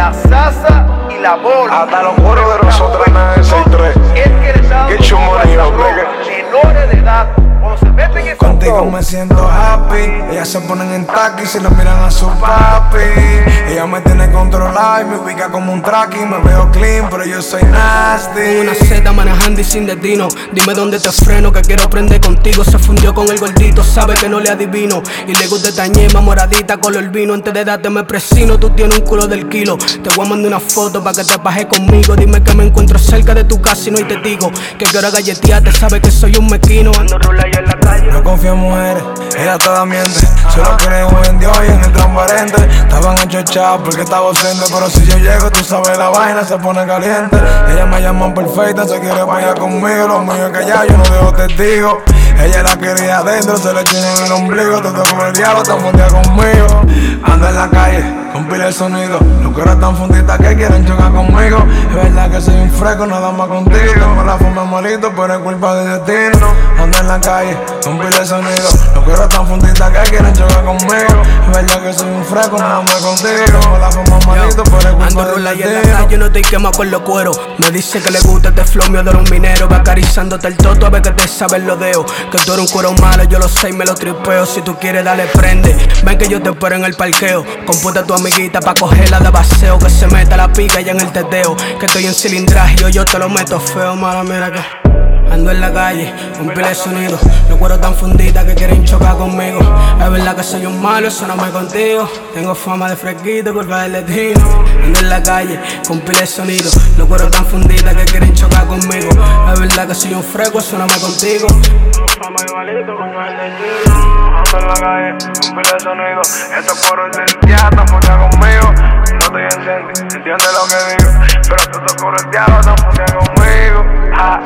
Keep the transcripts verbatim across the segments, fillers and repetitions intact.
la salsa y la bola. Hasta los coros de nosotros en la S tres. Es que le está Get your money up, nigga. menores de edad. Cuando se meten en Contigo me siento happy. Ellas se ponen en taqui si lo miran a su papi. Ella me tiene controlado y me ubica como un tracking. Me veo clean, pero yo soy nasty. Una Z manejando y sin destino. Dime dónde te freno, que quiero prender contigo. Se fundió con el gordito, sabe que no le adivino. Y le gusta esta ñema moradita color vino. Antes de darte me presino, tú tienes un culo del kilo. Te voy a mandar una foto pa' que te pajes conmigo. Dime que me encuentro cerca de tu casa y no y te digo que quiero galletearte, sabe que soy un mequino. Ando rula yo en la calle. No confío en mujeres, ella toda miente. Solo creo en Dios y en el transparente. Estaban enchochados porque estaba ausente, pero si yo llego, tú sabes, la vaina se pone caliente. Ella me llama perfecta, se quiere pelear conmigo. Lo mío es que ya yo no dejo testigo. Ella la quería adentro, se le echó en el ombligo. Te toco el diablo, está fundida conmigo. Ando en la calle, con pila de sonido. Los coros están funditas que quieren chocar conmigo. Es verdad que soy un fresco, nada más contigo. Me la fumé malito, pero es culpa del destino. Ando en la calle, con pila de sonido. Los coros están funditas que quieren chocar conmigo. Es verdad que soy un fresco, nada más contigo. Me la fumé malito, pero es culpa Ando del rula y en la destino. calle no estoy quemado con los cueros. Me dice que le gusta este flow mío de los mineros. Va acariciándote el toto a ver que te sabe los dedos. Que tú eres un cuero malo, yo lo sé y me lo tripeo. Si tú quieres dale prende, ven que yo te espero en el parqueo. Computa a tu amiguita pa' cogerla de baseo. Que se meta la pica ya en el teteo. Que estoy en cilindraje y yo, yo te lo meto feo. Mala, mira que ando en la calle, con pila de sonido. Los cueros tan funditas que quieren chocar conmigo. Es verdad que soy un malo, eso no me contigo. Tengo fama de fresquito, culpa del destino. Ando en la calle, con pila de sonido. Los cueros tan funditas que quieren chocar conmigo. Es verdad que soy un fresco, eso no me contigo. Tengo fama de malito, culpa del destino. Ando en la calle, con pila de sonido. Estos coros del diablo están fundidos conmigo. No estoy en serio, entiendes lo que digo. Pero estos coros del diablo están fundidos conmigo. Ja.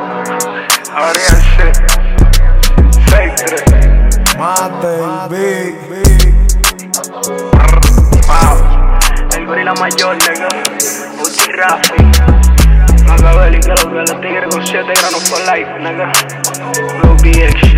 Ariel shit. seis tres. Mate el beat. El gorila mayor, nigga. Uchi Rafi. Machiavelli, que los tigres con siete granos for life, nigga. Blue B X.